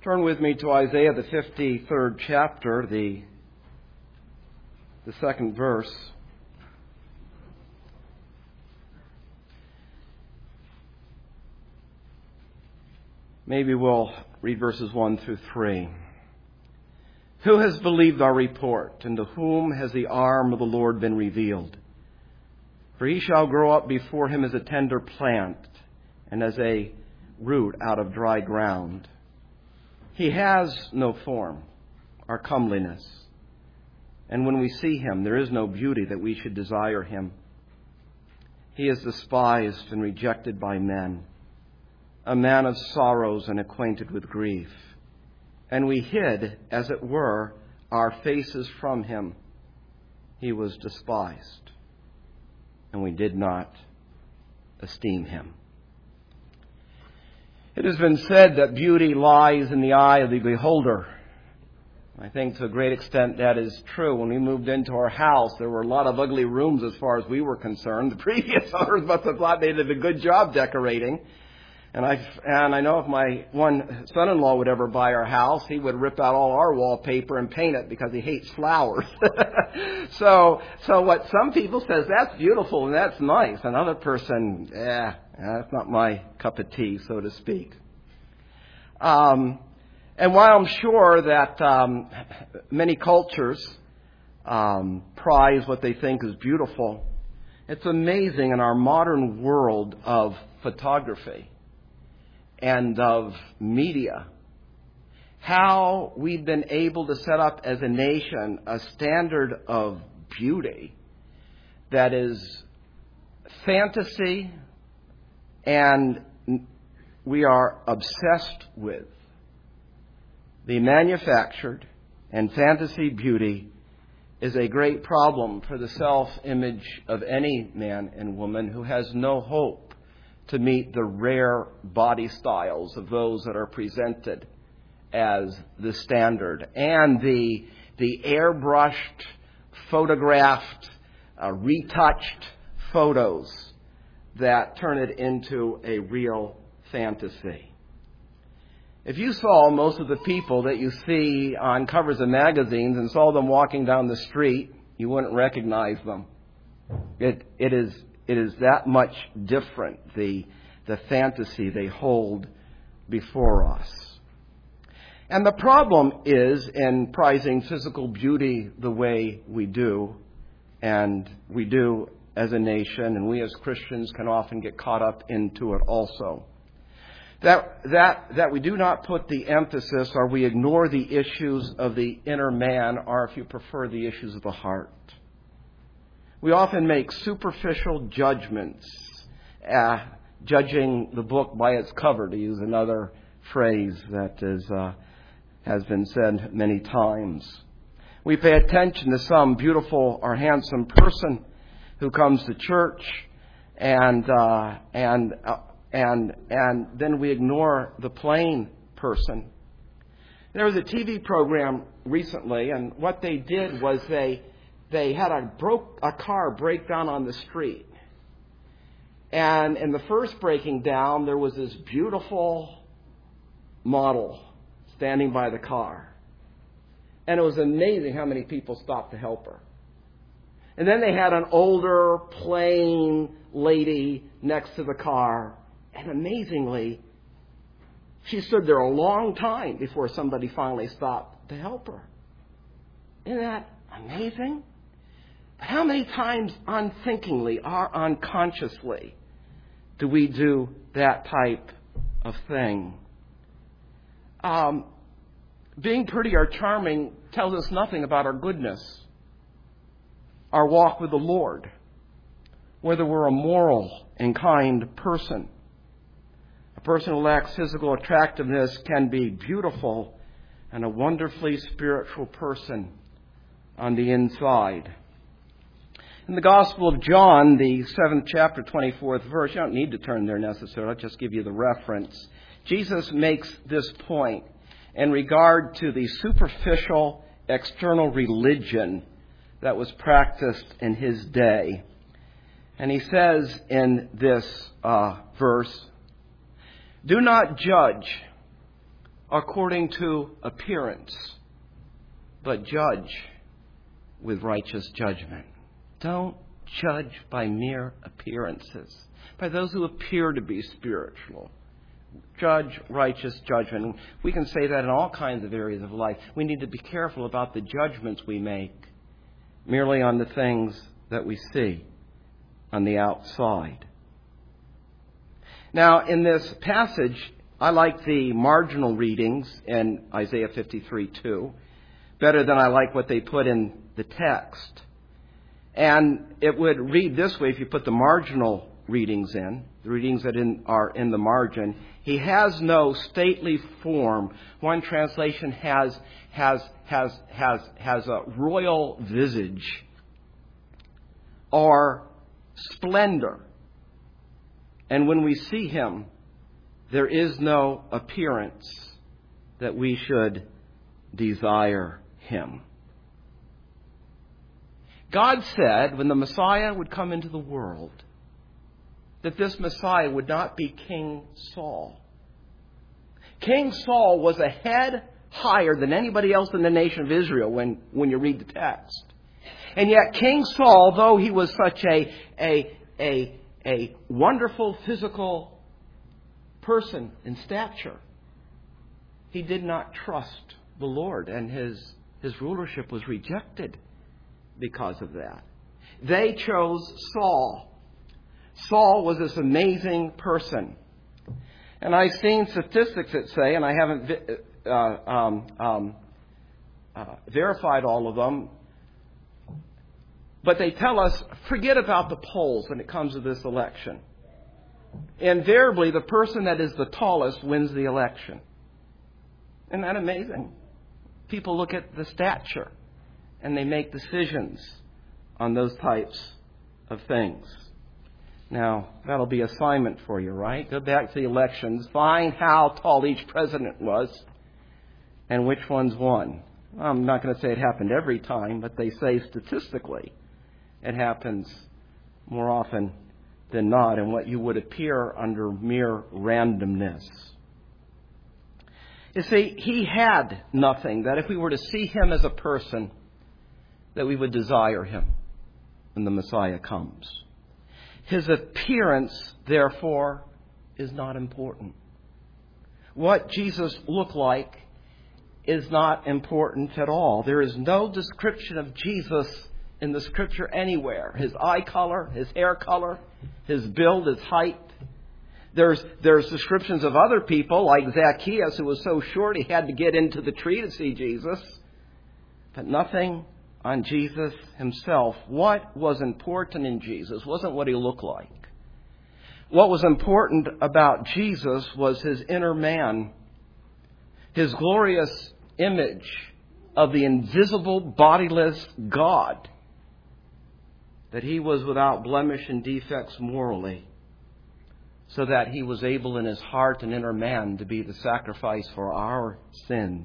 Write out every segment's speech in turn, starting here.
Turn with me to Isaiah, the 53rd chapter, the second verse. Maybe we'll read verses 1 through 3. Who has believed our report, and to whom has the arm of the Lord been revealed? For he shall grow up before him as a tender plant, and as a root out of dry ground. He has no form or comeliness, and when we see him, there is no beauty that we should desire him. He is despised and rejected by men, a man of sorrows and acquainted with grief. And we hid, as it were, our faces from him. He was despised, and we did not esteem him. It has been said that beauty lies in the eye of the beholder. I think to a great extent that is true. When we moved into our house, there were a lot of ugly rooms as far as we were concerned. The previous owners must have thought they did a good job decorating. And I know if my one son-in-law would ever buy our house, he would rip out all our wallpaper and paint it because he hates flowers. So what some people says, that's beautiful and that's nice. Another person, that's not my cup of tea, so to speak. And while I'm sure that many cultures prize what they think is beautiful, it's amazing in our modern world of photography and of media, how we've been able to set up as a nation a standard of beauty that is fantasy and we are obsessed with. The manufactured and fantasy beauty is a great problem for the self-image of any man and woman who has no hope to meet the rare body styles of those that are presented as the standard. And the airbrushed, photographed, retouched photos that turn it into a real fantasy. If you saw most of the people that you see on covers of magazines and saw them walking down the street, you wouldn't recognize them. It is that much different, the fantasy they hold before us. And the problem is in prizing physical beauty the way we do, and we do as a nation, and we as Christians can often get caught up into it also. That we do not put the emphasis, or we ignore the issues of the inner man, or if you prefer, the issues of the heart. We often make superficial judgments, judging the book by its cover, to use another phrase that has been said many times. We pay attention to some beautiful or handsome person who comes to church, and then we ignore the plain person. There was a TV program recently, and what they did was they had a car break down on the street. And in the first breaking down, there was this beautiful model standing by the car. And it was amazing how many people stopped to help her. And then they had an older, plain lady next to the car. And amazingly, she stood there a long time before somebody finally stopped to help her. Isn't that amazing? How many times unthinkingly or unconsciously do we do that type of thing? Being pretty or charming tells us nothing about our goodness, our walk with the Lord, whether we're a moral and kind person. A person who lacks physical attractiveness can be beautiful and a wonderfully spiritual person on the inside. In the Gospel of John, the 7th chapter, 24th verse, you don't need to turn there necessarily, I'll just give you the reference. Jesus makes this point in regard to the superficial external religion that was practiced in his day. And he says in this verse, "Do not judge, according to appearance, but judge with righteous judgment. Don't judge by mere appearances, by those who appear to be spiritual. Judge righteous judgment. We can say that in all kinds of areas of life. We need to be careful about the judgments we make merely on the things that we see on the outside. Now, in this passage, I like the marginal readings in Isaiah 53:2 better than I like what they put in the text. And it would read this way if you put the marginal readings in, the readings that are in the margin. He has no stately form. One translation has a royal visage or splendor. And when we see him, there is no appearance that we should desire him. God said when the Messiah would come into the world that this Messiah would not be King Saul. King Saul was a head higher than anybody else in the nation of Israel when you read the text. And yet King Saul, though he was such a wonderful physical person in stature, he did not trust the Lord, and his rulership was rejected because of that. They chose Saul. Saul was this amazing person. And I've seen statistics that say, and I haven't verified all of them, but they tell us, forget about the polls when it comes to this election. Invariably, the person that is the tallest wins the election. Isn't that amazing? People look at the stature and they make decisions on those types of things. Now, that'll be assignment for you, right? Go back to the elections, find how tall each president was and which ones won. I'm not going to say it happened every time, but they say statistically it happens more often than not, and what you would appear under mere randomness. You see, he had nothing that if we were to see him as a person, that we would desire him when the Messiah comes. His appearance, therefore, is not important. What Jesus looked like is not important at all. There is no description of Jesus in the Scripture anywhere. His eye color, his hair color, his build, his height. There's descriptions of other people like Zacchaeus, who was so short he had to get into the tree to see Jesus. But nothing on Jesus himself. What was important in Jesus wasn't what he looked like. What was important about Jesus was his inner man, his glorious image of the invisible, bodiless God, that he was without blemish and defects morally, so that he was able in his heart and inner man to be the sacrifice for our sins.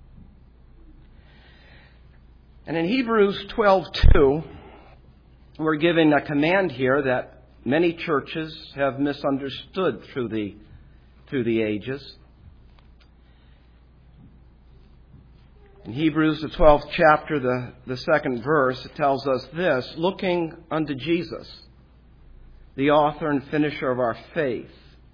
And in Hebrews 12:2, we're given a command here that many churches have misunderstood through the ages. In Hebrews, the 12th chapter, the second verse, it tells us this: looking unto Jesus, the author and finisher of our faith.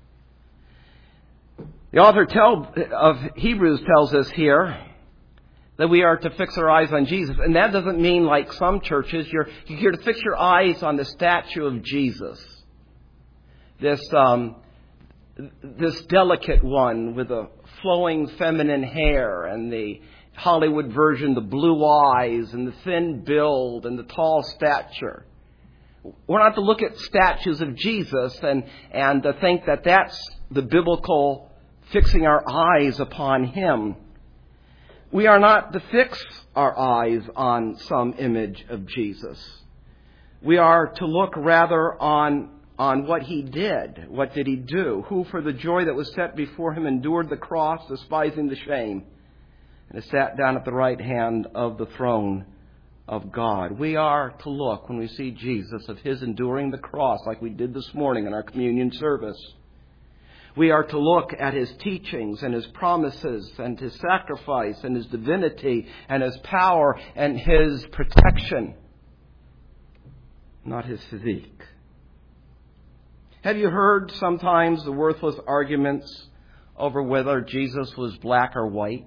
The author of Hebrews tells us here that we are to fix our eyes on Jesus. And that doesn't mean, like some churches, you're here to fix your eyes on the statue of Jesus. This delicate one with the flowing feminine hair and the Hollywood version, the blue eyes and the thin build and the tall stature. We're not to look at statues of Jesus and to think that that's the biblical fixing our eyes upon him. We are not to fix our eyes on some image of Jesus. We are to look rather on what he did. What did he do? Who, for the joy that was set before him, endured the cross, despising the shame, and has sat down at the right hand of the throne of God. We are to look, when we see Jesus, of his enduring the cross, like we did this morning in our communion service. We are to look at His teachings and His promises and His sacrifice and His divinity and His power and His protection, not His physique. Have you heard sometimes the worthless arguments over whether Jesus was black or white?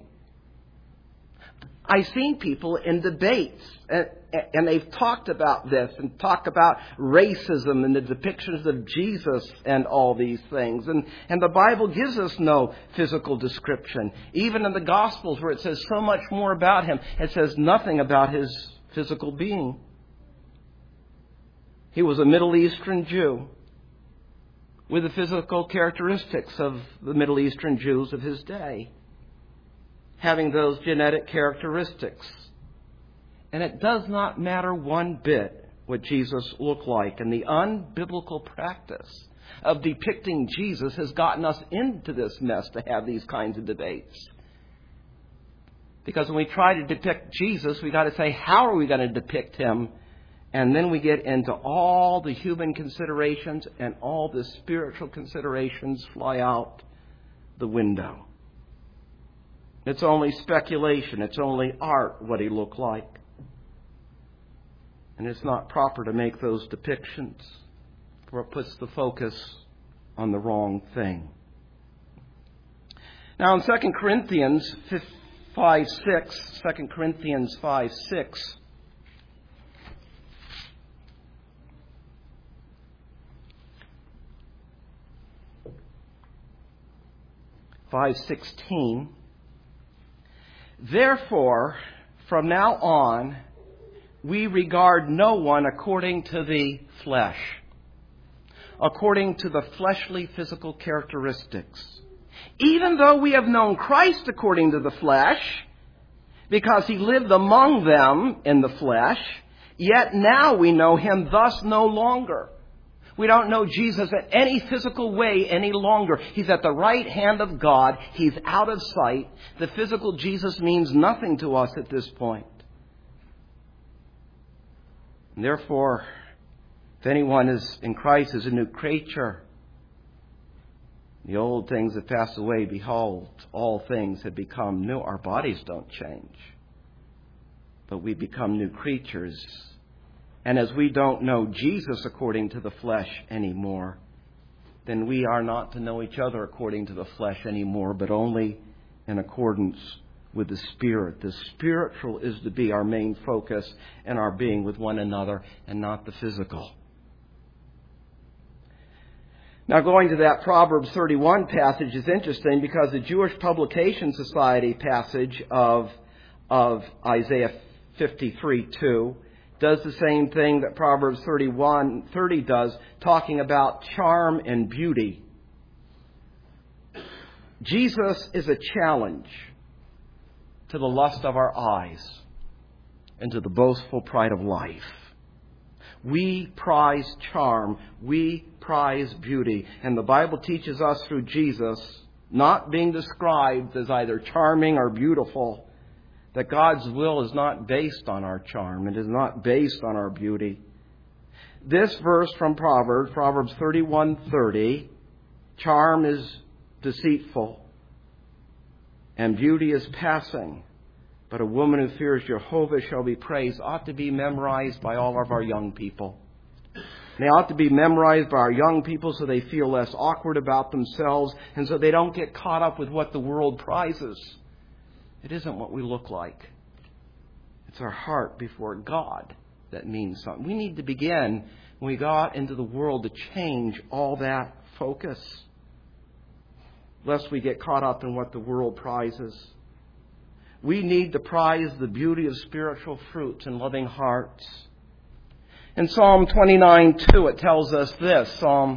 I've seen people in debates, and they've talked about this and talk about racism and the depictions of Jesus and all these things. And the Bible gives us no physical description. Even in the Gospels, where it says so much more about Him, it says nothing about His physical being. He was a Middle Eastern Jew with the physical characteristics of the Middle Eastern Jews of His day, having those genetic characteristics. And it does not matter one bit what Jesus looked like. And the unbiblical practice of depicting Jesus has gotten us into this mess to have these kinds of debates. Because when we try to depict Jesus, we've got to say, how are we going to depict Him? And then we get into all the human considerations, and all the spiritual considerations fly out the window. It's only speculation. It's only art what He looked like. And it's not proper to make those depictions, for it puts the focus on the wrong thing. Now in 2 Corinthians 5:6, 2 Corinthians 5:6, therefore, from now on, we regard no one according to the flesh, according to the fleshly physical characteristics. Even though we have known Christ according to the flesh, because He lived among them in the flesh, yet now we know Him thus no longer. We don't know Jesus in any physical way any longer. He's at the right hand of God. He's out of sight. The physical Jesus means nothing to us at this point. And therefore, if anyone is in Christ is a new creature, the old things have passed away. Behold, all things have become new. Our bodies don't change, but we become new creatures. And as we don't know Jesus according to the flesh anymore, then we are not to know each other according to the flesh anymore, but only in accordance with the Spirit. The spiritual is to be our main focus in our being with one another, and not the physical. Now, going to that Proverbs 31 passage is interesting, because the Jewish Publication Society passage of Isaiah 53:2 does the same thing that Proverbs 31:30 does, talking about charm and beauty. Jesus is a challenge to the lust of our eyes and to the boastful pride of life. We prize charm. We prize beauty. And the Bible teaches us through Jesus, not being described as either charming or beautiful, that God's will is not based on our charm. It is not based on our beauty. This verse from Proverbs 31:30, charm is deceitful and beauty is passing, but a woman who fears Jehovah shall be praised, ought to be memorized by all of our young people. They ought to be memorized by our young people so they feel less awkward about themselves, and so they don't get caught up with what the world prizes. It isn't what we look like. It's our heart before God that means something. We need to begin, when we go out into the world, to change all that focus, lest we get caught up in what the world prizes. We need to prize the beauty of spiritual fruits and loving hearts. In Psalm 29:2, it tells us this. Psalm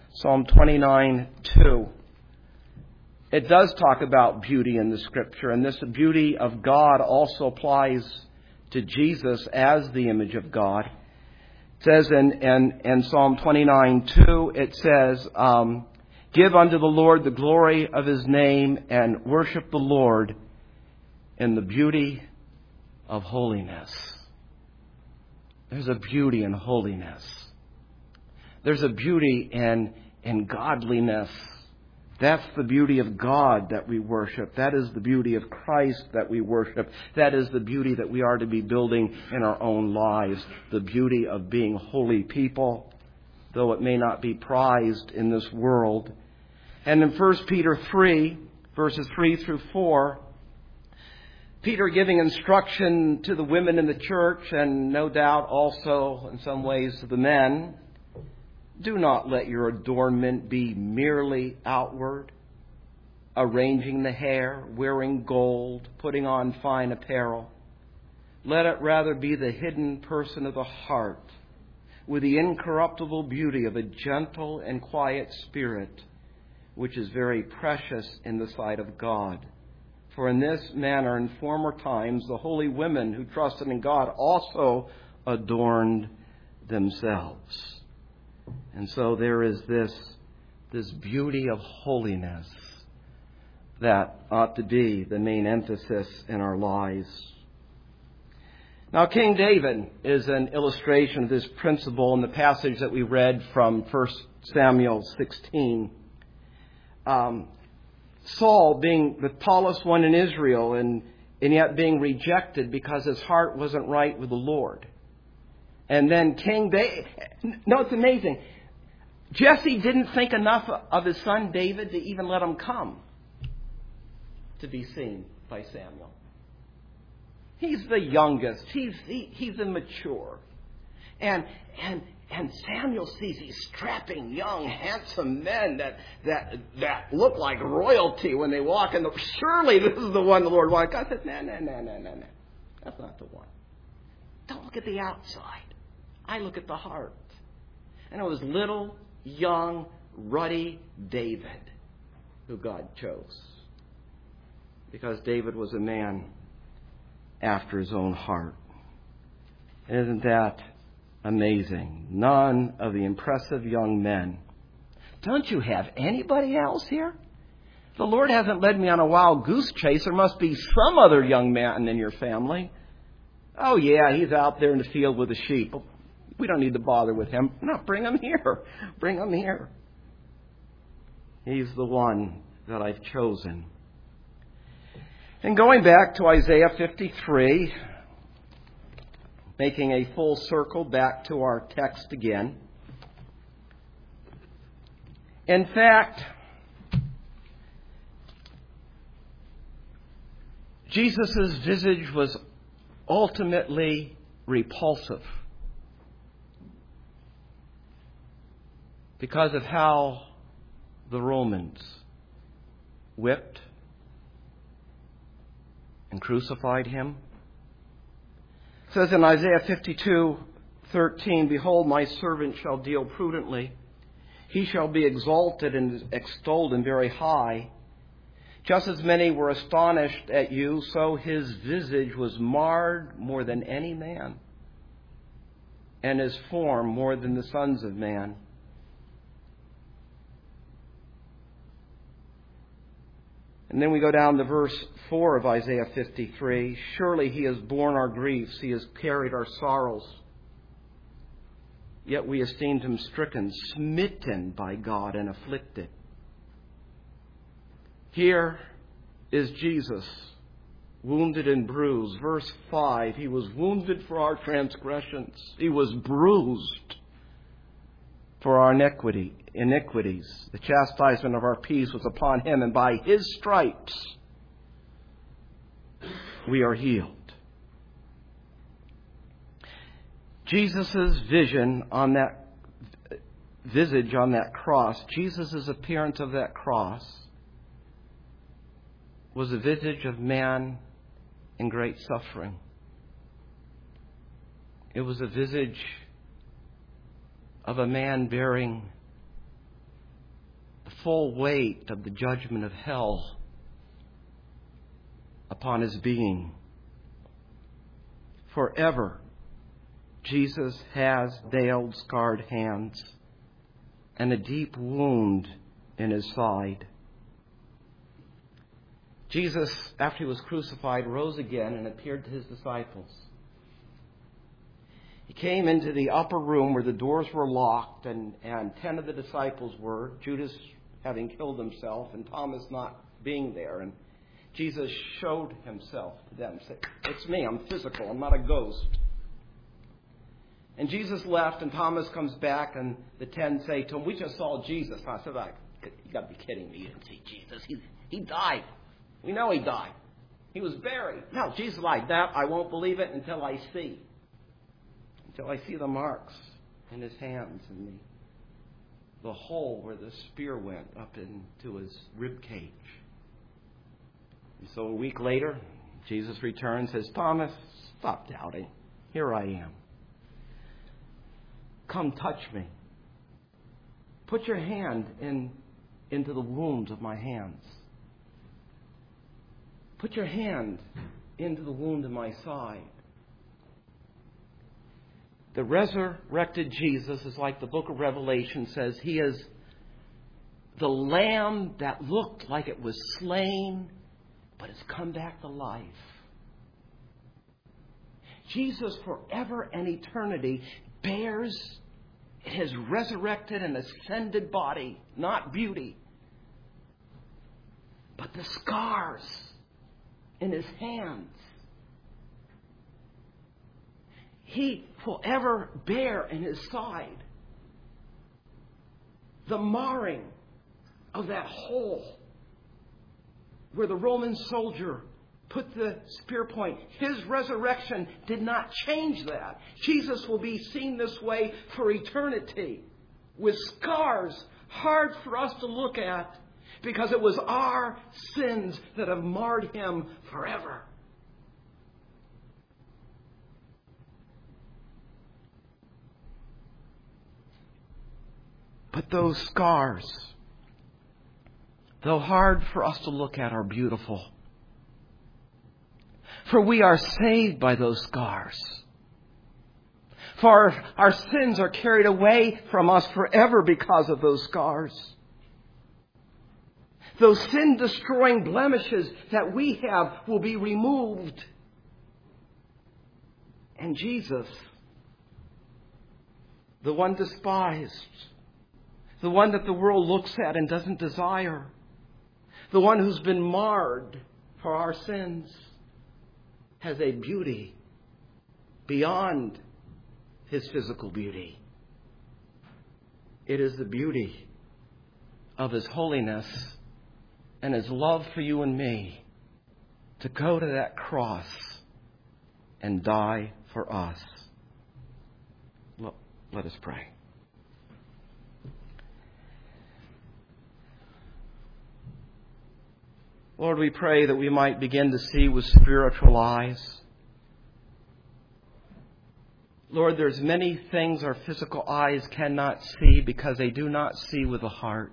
29:2. It does talk about beauty in the Scripture, and this beauty of God also applies to Jesus as the image of God. It says in Psalm 29:2, it says, give unto the Lord the glory of His name, and worship the Lord in the beauty of holiness. There's a beauty in holiness. There's a beauty in godliness That's the beauty of God that we worship. That is the beauty of Christ that we worship. That is the beauty that we are to be building in our own lives. The beauty of being holy people, though it may not be prized in this world. And in 1 Peter 3, verses 3 through 4, Peter giving instruction to the women in the church, and no doubt also in some ways to the men, do not let your adornment be merely outward, arranging the hair, wearing gold, putting on fine apparel. Let it rather be the hidden person of the heart, with the incorruptible beauty of a gentle and quiet spirit, which is very precious in the sight of God. For in this manner, in former times, the holy women who trusted in God also adorned themselves. And so there is this beauty of holiness that ought to be the main emphasis in our lives. Now, King David is an illustration of this principle in the passage that we read from 1 Samuel 16. Saul being the tallest one in Israel and yet being rejected because his heart wasn't right with the Lord. And then King David, no, it's amazing. Jesse didn't think enough of his son David to even let him come to be seen by Samuel. He's the youngest. He's immature. And Samuel sees these strapping, young, handsome men that look like royalty when they walk in. Surely this is the one the Lord wants. God says, no. That's not the one. Don't look at the outside. I look at the heart. And it was little, young, ruddy David who God chose. Because David was a man after his own heart. Isn't that amazing? None of the impressive young men. Don't you have anybody else here? The Lord hasn't led me on a wild goose chase. There must be some other young man in your family. Oh, yeah, he's out there in the field with the sheep. We don't need to bother with him. No, bring him here. Bring him here. He's the one that I've chosen. And going back to Isaiah 53, making a full circle back to our text again. In fact, Jesus' visage was ultimately repulsive because of how the Romans whipped and crucified him. It says in Isaiah 52:13, "Behold, my servant shall deal prudently. He shall be exalted and extolled and very high. Just as many were astonished at you, so his visage was marred more than any man, and his form more than the sons of man." And then we go down to verse 4 of Isaiah 53. "Surely he has borne our griefs, he has carried our sorrows. Yet we esteemed him stricken, smitten by God, and afflicted." Here is Jesus, wounded and bruised. Verse 5, "He was wounded for our transgressions. He was bruised for our iniquities. The chastisement of our peace was upon him, and by his stripes we are healed." Jesus' visage on that cross, Jesus' appearance of that cross, was a visage of man in great suffering. It was a visage of a man bearing the full weight of the judgment of hell upon his being. Forever, Jesus has nailed, scarred hands and a deep wound in his side. Jesus, after he was crucified, rose again and appeared to his disciples. He came into the upper room where the doors were locked and 10 of the disciples were. Judas having killed himself, and Thomas not being there. And Jesus showed himself to them. Said, "It's me. I'm physical. I'm not a ghost." And Jesus left, and Thomas comes back, and the 10 say to him, "We just saw Jesus." And I said, "You got to be kidding me. You didn't see Jesus. He died. We know he died. He was buried." "No, Jesus lied. That I won't believe it until I see. Until I see the marks in his hands and the hole where the spear went up into his rib cage." And so a week later, Jesus returns and says, "Thomas, stop doubting. Here I am. Come touch me. Put your hand into the wounds of my hands. Put your hand into the wound in my side." The resurrected Jesus is like the book of Revelation says. He is the lamb that looked like it was slain, but has come back to life. Jesus, forever and eternity, bears his resurrected and ascended body, not beauty, but the scars in his hands. He will ever bear in his side the marring of that hole where the Roman soldier put the spear point. His resurrection did not change that. Jesus will be seen this way for eternity, with scars hard for us to look at, because it was our sins that have marred him forever. But those scars, though hard for us to look at, are beautiful. For we are saved by those scars. For our sins are carried away from us forever because of those scars. Those sin-destroying blemishes that we have will be removed. And Jesus, the one despised, the one that the world looks at and doesn't desire, the one who's been marred for our sins, has a beauty beyond his physical beauty. It is the beauty of his holiness and his love for you and me to go to that cross and die for us. Let us pray. Lord, we pray that we might begin to see with spiritual eyes. Lord, there's many things our physical eyes cannot see because they do not see with the heart.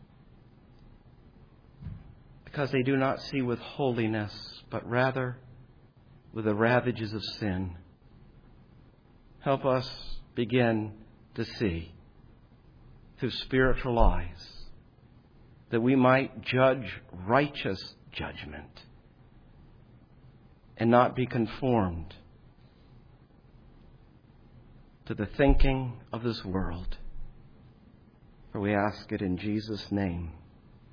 Because they do not see with holiness, but rather with the ravages of sin. Help us begin to see through spiritual eyes, that we might judge righteous judgment and not be conformed to the thinking of this world. For we ask it in Jesus' name.